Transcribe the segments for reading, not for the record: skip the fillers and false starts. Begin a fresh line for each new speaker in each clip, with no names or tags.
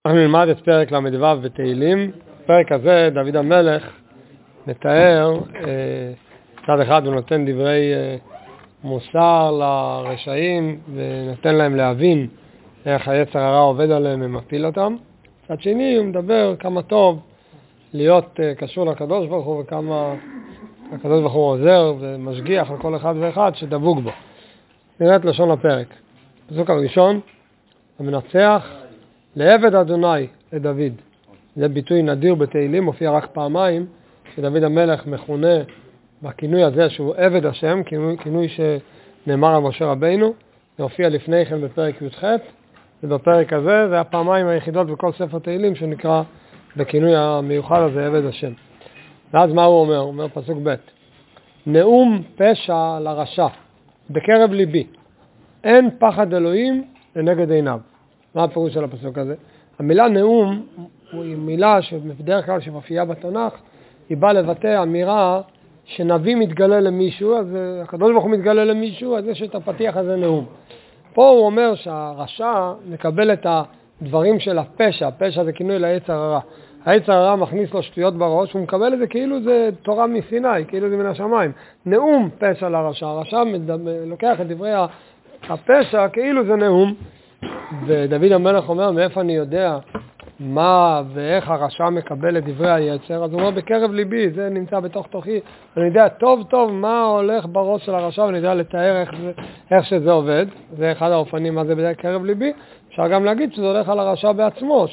אנחנו נלמד את פרק ל"ו בתהילים. בפרק הזה דוד המלך מתאר, צד אחד הוא נותן דברי מוסר לרשעים ונותן להם להבין איך היצר הרע עובד עליהם ומפיל אותם. צד שני הוא מדבר כמה טוב להיות קשור לקדוש ברוך הוא וכמה הקדוש ברוך הוא עוזר ומשגיח על כל אחד ואחד שדבוק בו. נראה את לשון הפרק. פסוק הראשון, המנצח לעבד אדוני לדוד. זה ביטוי נדיר בתהילים, מופיע רק פעמיים, שדוד המלך מכונה בכינוי הזה שהוא עבד השם, כינוי שנאמר על משה רבינו. זה הופיע לפני כן בפרק י"ח, ובפרק הזה זה הפעמיים היחידות בכל ספר תהילים שנקרא בכינוי המיוחד הזה עבד השם. ואז מה הוא אומר? הוא אומר פסוק ב', נאום פשע לרשע בקרב ליבי, אין פחד אלוהים לנגד עיניו. מה הפירוש של הפסוק הזה? המילה נאום היא מילה שבדרך כלל שמופיעה בתנ"ך, היא באה לבטא אמירה שנביא מתגלה למישהו, אז הקדוש ברוך הוא מתגלה למישהו, אז יש את הפתיח הזה נאום. פה הוא אומר שהרשע מקבל את הדברים של הפשע, פשע זה כינוי ליצר הרע. היצר הרע מכניס לו שטויות בראש, הוא מקבל את זה כאילו זה תורה מסיני, כאילו זה מן השמיים. נאום פשע לרשע, הרשע לוקח את דברי הפשע כאילו זה נאום. ודוד המלך אומר, מאיפה אני יודע מה ואיך הרשע מקבל את דברי היצר? אז הוא אומר, בקרב ליבי, זה נמצא בתוך תוכי. אני יודע טוב טוב מה הולך בראש של הרשע, ואני יודע לתאר איך שזה עובד. זה אחד האופנים, מה זה בקרב ליבי. אפשר גם להגיד שזה הולך על הרשע בעצמו,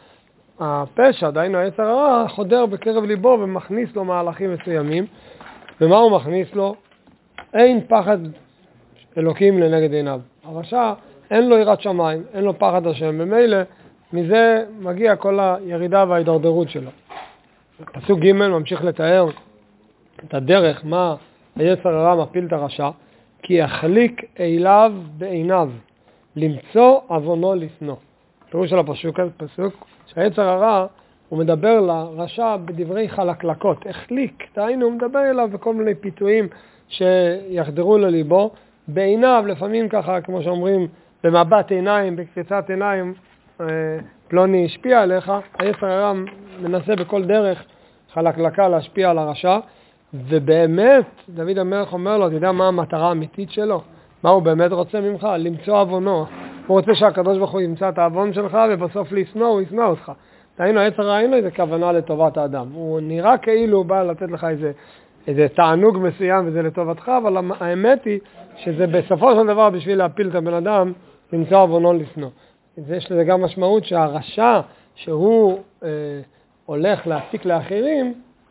שהפשע, דהיינו היצר הרע, חודר בקרב ליבו ומכניס לו מהלכים מסוימים. ומה הוא מכניס לו? אין פחד אלוקים לנגד עיניו. הרשע אין לו יראת שמיים, אין לו פחד השם, במילא מזה מגיע כל הירידה וההידרדרות שלו. פסוק ג' ממשיך לתאר את הדרך, מה היצר הרע מפיל את הרשע, כי יחליק אליו בעיניו, למצוא עוונו לשנוא. פירוש של הפסוק שהיצר הרע הוא מדבר לרשע בדברי חלקלקות, החליק, תהיינו, הוא מדבר אליו בכל מיני פיתויים שיחדרו לליבו, בעיניו, לפעמים ככה, כמו שאומרים, במבט עיניים, בקריצת עיניים, פלוני השפיע עליך, היצר הרע מנסה בכל דרך חלקלקה להשפיע על הרשע, ובאמת, דוד המלך אומר לו, אתה יודע מה המטרה האמיתית שלו? מה הוא באמת רוצה ממך? למצוא עוונו. הוא רוצה שהקדוש ברוך הוא ימצא את העוון שלך, ובסוף לשנוא, הוא ישנא אותך. דהיינו, היצר הרע אין לו איזה כוונה לטובת האדם. הוא נראה כאילו הוא בא לתת לך איזה תענוג מסוים וזה לטובתך, אבל האמת היא שזה בסופו של דבר בשביל להפיל את הבן אדם, למצוא עוונו לשנוא. יש לזה גם משמעות שהרשע שהוא הולך להציק לאחרים,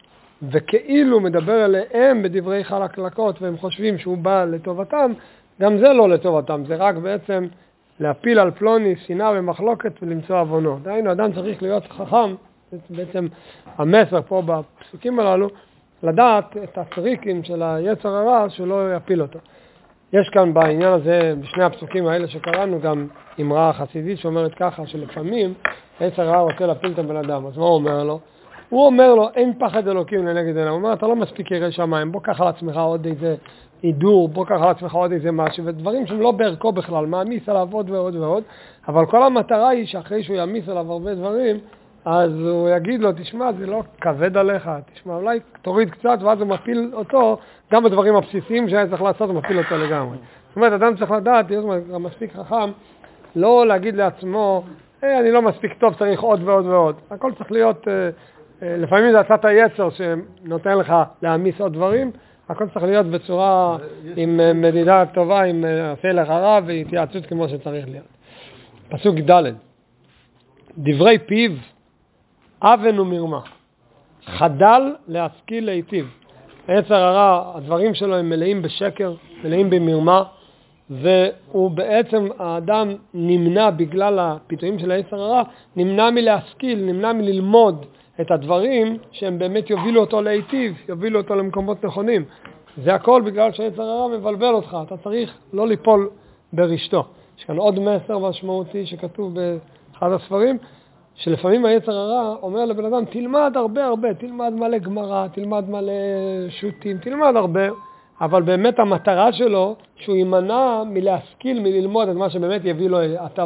וכאילו מדבר אליהם בדברי חלקלקות, והם חושבים שהוא בא לטובתם, גם זה לא לטובתם, זה רק בעצם להפיל על פלוני שנאה ומחלוקת ולמצוא עוונו. דהיינו, אדם צריך להיות חכם, בעצם המסר פה בפסוקים הללו, לדעת את הטריקים של היצר הרע שלא יפיל אותו. יש כאן בעניין הזה, בשני הפסוקים האלה שקראנו, גם אמרה חסידית שאומרת ככה, שלפעמים היצר הרע רוצה להפיל את הבן אדם. אז מה הוא אומר לו? הוא אומר לו, אין פחד אלוקים לנגד עיניו. הוא אומר, אתה לא מספיק ירא שמיים, בוא קח על עצמך עוד איזה הידור, בוא קח על עצמך עוד איזה משהו, ודברים שהם לא בערכו בכלל, מעמיס עליו עוד ועוד ועוד, אבל כל המטרה היא שאחרי שהוא יעמיס עליו הרבה דברים, אז הוא יגיד לו, תשמע, זה לא כבד עליך, תשמע, אולי תוריד קצת, ואז הוא מפיל אותו, גם בדברים הבסיסיים שהיה צריך לעשות, הוא מפיל אותו לגמרי. זאת אומרת, אדם צריך לדעת, יש גם מספיק חכם, לא להגיד לעצמו, אני לא מספיק טוב, צריך עוד ועוד ועוד. הכל צריך להיות, לפעמים זה הצעת היצר שנותן לך להעמיס עוד דברים, הכל צריך להיות בצורה עם מדידה טובה, עם עשה לך רע והתייעצות כמו שצריך להיות. פסוק ד', דברי פיו, אבן ומרמה, חדל להשכיל להיטיב. היצר הרע, הדברים שלו הם מלאים בשקר, מלאים במרמה, והוא בעצם, האדם נמנע בגלל הפיתויים של היצר הרע, נמנע מלהשכיל, נמנע מללמוד את הדברים שהם באמת יובילו אותו להיטיב, יובילו אותו למקומות נכונים. זה הכל בגלל שהיצר הרע מבלבל אותך, אתה צריך לא ליפול ברשתו. יש כאן עוד מסר משמעותי שכתוב באחד הספרים, שלפעמים היצר הרע אומר לבן אדם, תלמד הרבה, תלמד מלא גמרא, תלמד מלא שוטים, תלמד הרבה, אבל באמת המטרה שלו, שהוא יימנע מלהשכיל, מללמוד את מה שבאמת יביא לו הטבה,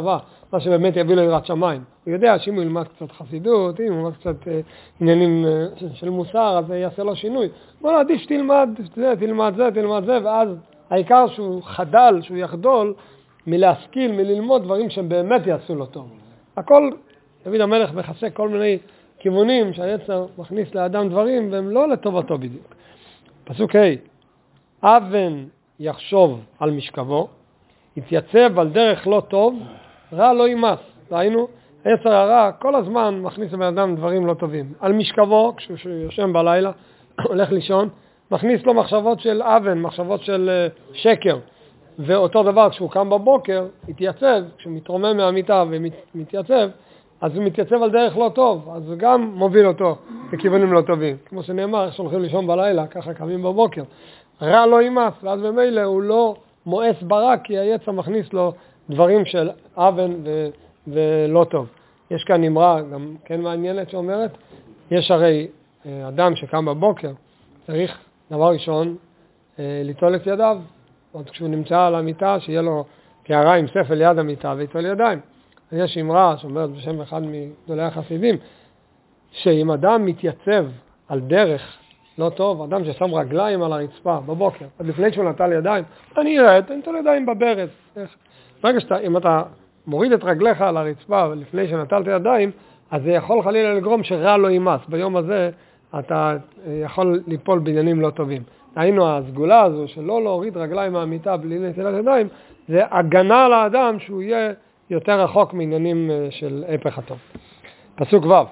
מה שבאמת יביא לו יראת שמיים. הוא יודע שאם הוא ילמד קצת חסידות, אם הוא ילמד קצת עניינים של מוסר, אז זה יעשה לו שינוי. בוא עדיף שתלמד זה, ואז העיקר שהוא חדל, שהוא יחדול מלהשכיל, מללמוד דברים שהם באמת יעשו לו טוב. הכל, דוד המלך מכסה כל מיני כיוונים שהיצר מכניס לאדם דברים, והם לא לטובתו בדיוק. פסוק ה' אבן יחשוב על משכבו, יתייצב על דרך לא טוב, רע לא יימס. ראינו, היצר הרע כל הזמן מכניס לבן אדם דברים לא טובים. על משכבו, כשהוא יושן בלילה, הולך לישון, מכניס לו מחשבות של אבן, מחשבות של שקר. ואותו דבר כשהוא קם בבוקר, יתייצב, כשהוא מתרומם מהמיטה ומתייצב, אז הוא מתייצב על דרך לא טוב, אז הוא גם מוביל אותו בכיוונים לא טובים. כמו שנאמר, איך שהולכים לישון בלילה, ככה קמים בבוקר. רע לא יימס, ואז במילא הוא לא מואס ברע, כי היצר מכניס לו דברים של אבן ולא טוב. יש כאן אמרה, גם כן מעניינת שאומרת, יש הרי אדם שקם בבוקר, צריך דבר ראשון ליטול את ידיו, עוד כשהוא נמצא על המיטה, שיהיה לו קערה עם ספל ליד המיטה ויטול ידיים. אז יש אמרה שאומרת בשם אחד מגדולי החסידים, שאם אדם מתייצב על דרך לא טוב, אדם ששם רגליים על הרצפה בבוקר, עד לפני שהוא נטל ידיים, אני נטל ידיים בברז. ברגע אם אתה מוריד את רגליך על הרצפה לפני שנטלת ידיים, אז זה יכול חלילה לגרום שרע לא יימס. ביום הזה אתה יכול ליפול בעניינים לא טובים. היינו הסגולה הזו שלא להוריד רגליים מהמיטה בלי נטילת ידיים, זה הגנה על האדם שהוא יהיה יותר רחוק מעניינים של הפך הטוב. פסוק ו'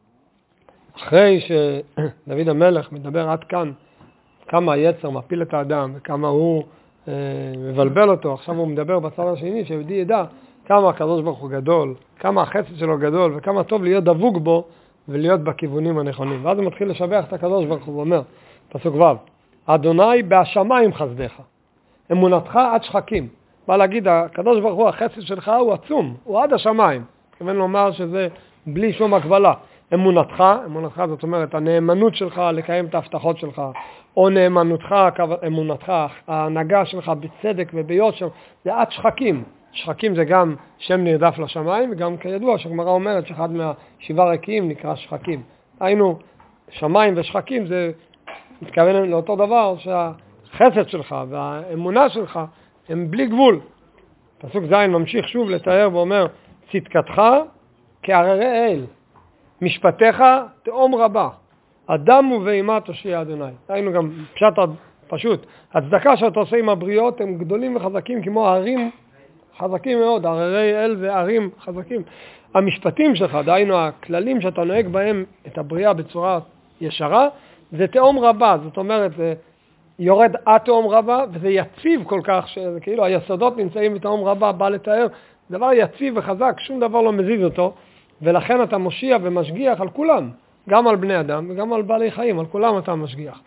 אחרי שדוד המלך מדבר עד כאן כמה היצר מפיל את האדם וכמה הוא מבלבל אותו, עכשיו הוא מדבר בצד השני שיהודי ידע כמה הקדוש ברוך הוא גדול, כמה החסד שלו גדול וכמה טוב להיות דבוק בו ולהיות בכיוונים הנכונים. ואז הוא מתחיל לשבח את הקדוש ברוך הוא ואומר, פסוק ו' אדוני בהשמיים חסדך, אמונתך עד שחקים. בא להגיד, הקדוש ברוך הוא, החסד שלך הוא עצום, הוא עד השמיים. כיוון לומר שזה בלי שום הקבלה. אמונתך זאת אומרת, הנאמנות שלך לקיים את ההבטחות שלך, או נאמנותך, אמונתך, ההנהגה שלך בצדק וביושר, זה עד שחקים. שחקים זה גם שם נרדף לשמיים, וגם כידוע שהגמרא אומרת שאחד מהשבעה רקיעים נקרא שחקים. היינו, שמיים ושחקים זה מתכוון לאותו דבר שהחסד שלך והאמונה שלך הם בלי גבול. פסוק ז' ממשיך שוב לתאר ואומר, צדקתך כהררי אל, משפטיך תאום רבה, אדם ובהמה תושיע אדוני. היינו גם פשט פשוט, הצדקה שאתה עושה עם הבריות הם גדולים וחזקים כמו הערים חזקים מאוד, הררי אל זה ערים חזקים. המשפטים שלך, דהיינו הכללים שאתה נוהג בהם את הבריאה בצורה ישרה, זה תאום רבה, זאת אומרת, זה יורד עד תאום רבה, וזה יציב כל כך, שזה כאילו היסודות נמצאים בתאום רבה, בא לתאר, דבר יציב וחזק, שום דבר לא מזיז אותו, ולכן אתה מושיע ומשגיח על כולם, גם על בני אדם וגם על בעלי חיים, על כולם אתה משגיח.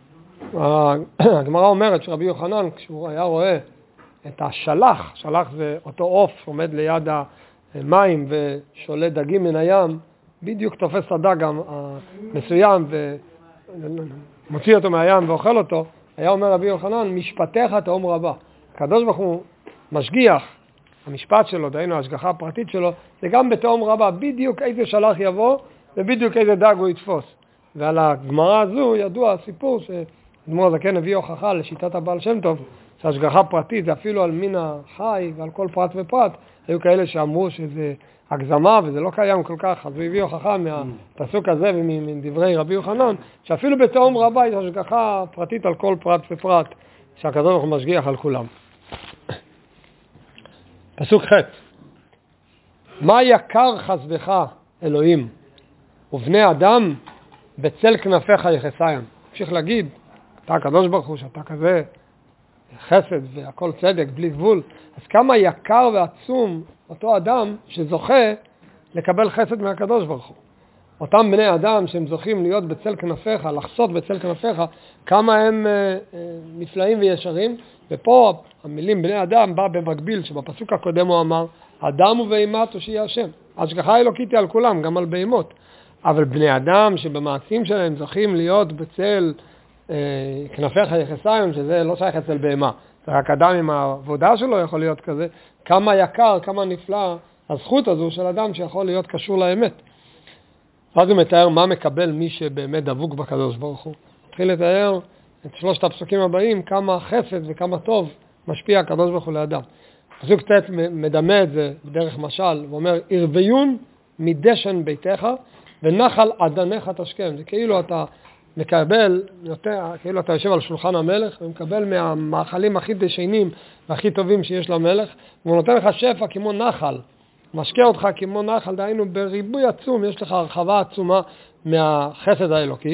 הגמרא אומרת שרבי יוחנן, כשהוא היה רואה את השלח, שלח זה אותו עוף שעומד ליד המים ושולט דגים מן הים, בדיוק תופס את הדג מסוים ומוציא אותו מהים ואוכל אותו, היה אומר רבי יוחנן, משפטיך תאום רבה. הקדוש ברוך הוא משגיח, המשפט שלו, דהיינו ההשגחה הפרטית שלו, זה גם בתאום רבה, בדיוק איזה שלח יבוא ובדיוק איזה דג הוא יתפוס. ועל הגמרא הזו ידוע הסיפור שאדמו"ר הזקן הביא הוכחה לשיטת הבעל שם טוב, שהשגחה פרטית זה אפילו על מין החי ועל כל פרט ופרט, היו כאלה שאמרו שזה הגזמה וזה לא קיים כל כך, אז הוא הביא הוכחה מהפסוק הזה ומדברי רבי יוחנן, שאפילו בתאום רבה יש השגחה פרטית על כל פרט ופרט, שהקדוש ברוך הוא משגיח על כולם. פסוק ח' מה יקר חסדך אלוהים ובני אדם בצל כנפיך יחסיים. המשיך להגיד, אתה הקדוש ברוך הוא שאתה כזה חסד והכל צדק בלי גבול, אז כמה יקר ועצום אותו אדם שזוכה לקבל חסד מהקדוש ברוך הוא. אותם בני אדם שהם זוכים להיות בצל כנפיך, לחסות בצל כנפיך, כמה הם נפלאים וישרים. ופה המילים בני אדם בא במקביל, שבפסוק הקודם הוא אמר, אדם ובהמה תושיע השם. השגחה אלוקית על כולם, גם על בהמות. אבל בני אדם שבמעשים שלהם זוכים להיות בצל כנפיך יחסיים, שזה לא שייך אצל בהמה. זה רק אדם עם העבודה שלו יכול להיות כזה. כמה יקר, כמה נפלא הזכות הזו של אדם שיכול להיות קשור לאמת. אז הוא מתאר מה מקבל מי שבאמת דבוק בקדוש ברוך הוא. התחיל לתאר את 3 הפסוקים הבאים, כמה חסד וכמה טוב משפיע הקדוש ברוך הוא לאדם. אז הוא קצת מדמה את זה בדרך משל, ואומר, ערביון מדשן ביתך ונחל עדניך תשכם. זה כאילו אתה מקבל, כאילו אתה יושב על שולחן המלך ומקבל מהמאכלים הכי דשנים והכי טובים שיש למלך, והוא נותן לך שפע כמו נחל, משקה אותך כמו נחל, דהיינו בריבוי עצום, יש לך הרחבה עצומה מהחסד האלוקי.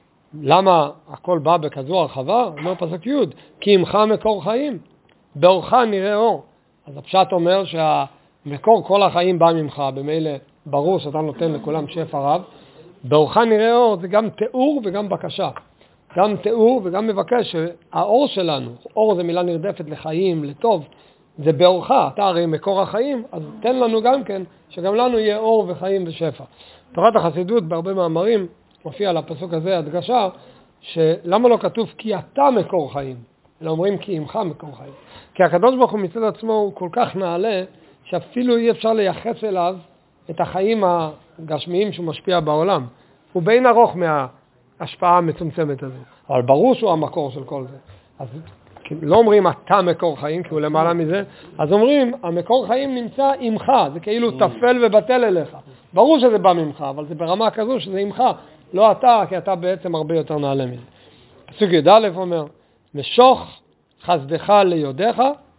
למה הכל בא בכזו הרחבה? אומר פסוק י' כי עמך מקור חיים, באורך נראה אור. אז הפשט אומר שהמקור כל החיים בא ממך, במילא ברור שאתה נותן לכולם שפע רב. באורך נראה אור זה גם תיאור וגם בקשה. גם תיאור וגם מבקש שהאור שלנו, אור זה מילה נרדפת לחיים, לטוב, זה באורך, אתה הרי מקור החיים, אז תן לנו גם כן, שגם לנו יהיה אור וחיים ושפע. תורת החסידות בהרבה מאמרים מופיע על הפסוק הזה הדגשה, שלמה לא כתוב כי אתה מקור חיים, אלא אומרים כי עמך מקור חיים. כי הקדוש ברוך הוא מצד עצמו הוא כל כך נעלה, שאפילו אי אפשר לייחס אליו את החיים הגשמיים שהוא משפיע בעולם. הוא בין ארוך מההשפעה המצומצמת הזו. אבל ברור שהוא המקור של כל זה. אז לא אומרים אתה מקור חיים, כי הוא למעלה מזה, אז אומרים המקור חיים נמצא עמך, זה כאילו תפל ובטל אליך. ברור שזה בא ממך, אבל זה ברמה כזו שזה עמך, לא אתה, כי אתה בעצם הרבה יותר נעלה מזה. פסוק י"א אומר, משוך חסדך ליודך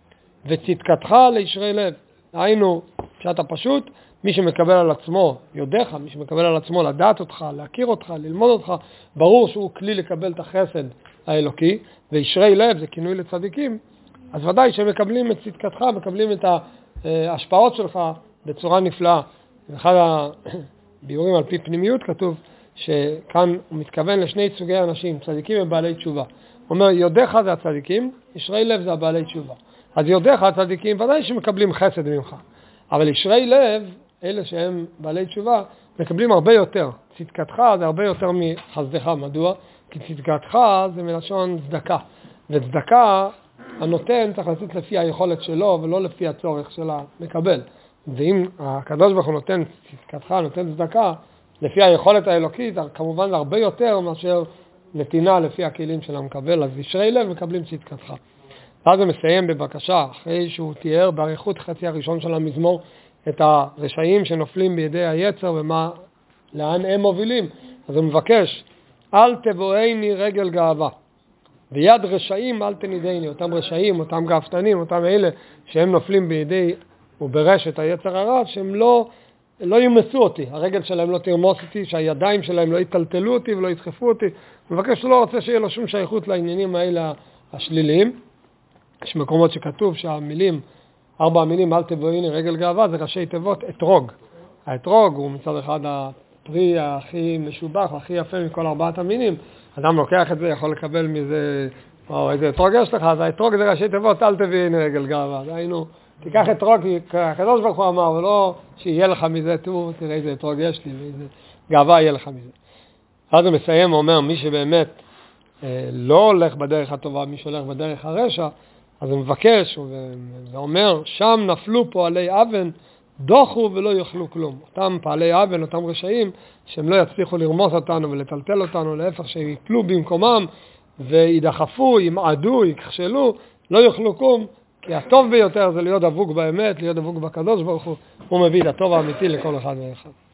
וצדקתך לישרי לב. היינו, כשאתה פשוט, מי שמקבל על עצמו יודך, מי שמקבל על עצמו לדעת אותך, להכיר אותך, ללמוד אותך, ברור שהוא כלי לקבל את החסד האלוקי, וישרי לב זה כינוי לצדיקים, אז ודאי שהם מקבלים את צדקתך, מקבלים את ההשפעות שלך בצורה נפלאה. ואחד הביאורים על פי פנימיות כתוב שכאן הוא מתכוון לשני סוגי אנשים, צדיקים ובעלי תשובה. הוא אומר, יודך זה הצדיקים, ישרי לב זה הבעלי תשובה. אז יודך הצדיקים ודאי שמקבלים חסד ממך, אבל ישרי לב, אלה שהם בעלי תשובה, מקבלים הרבה יותר. צדקתך זה הרבה יותר מחסדך. מדוע? כי צדקתך זה מלשון צדקה. וצדקה, הנותן צריך לעשות לפי היכולת שלו ולא לפי הצורך של המקבל. ואם הקדוש ברוך הוא נותן צדקתך, נותן צדקה, לפי היכולת האלוקית, כמובן זה הרבה יותר מאשר נתינה לפי הכלים של המקבל. אז ישרי לב מקבלים צדקתך. ואז הוא מסיים בבקשה, אחרי שהוא תיאר באריכות חצי הראשון של המזמור, את הרשעים שנופלים בידי היצר לאן הם מובילים. אז הוא מבקש, אל תבואני רגל גאווה, ויד רשעים אל תנידני. אותם רשעים, אותם גאוותנים, אותם אלה שהם נופלים בידי וברשת היצר הרע, שהם לא ימסו אותי, הרגל שלהם לא תרמוס אותי, שהידיים שלהם לא יטלטלו אותי ולא ידחפו אותי. הוא מבקש שלא רוצה שיהיה לו שום שייכות לעניינים האלה השליליים. יש מקומות שכתוב שהמילים, 4 המילים, אל תבואני רגל גאווה, זה ראשי תיבות אתרוג. האתרוג הוא מצד אחד הפרי הכי משובח, הכי יפה מכל 4 המינים. אדם לוקח את זה, יכול לקבל מזה, או איזה אתרוג יש לך, אז האתרוג זה ראשי תיבות, אל תבואני רגל גאווה. דהיינו, תיקח אתרוג, כי הקדוש ברוך הוא אמר, ולא שיהיה לך מזה, תראה איזה אתרוג יש לי, ואיזה גאווה יהיה לך מזה. אז הוא מסיים, הוא אומר, מי שבאמת לא הולך בדרך הטובה, מי שהולך בדרך הרשע, אז הוא מבקש, ואומר, שם נפלו פועלי אבן, דוחו ולא יאכלו כלום. אותם פעלי אבן, אותם רשעים, שהם לא יצליחו לרמוס אותנו ולטלטל אותנו, להפך שהם יפלו במקומם, וידחפו, ימעדו, יכשלו, לא יאכלו כלום, כי הטוב ביותר זה להיות דבוק באמת, להיות דבוק בקדוש ברוך הוא, הוא מביא את הטוב האמיתי לכל אחד ואחד.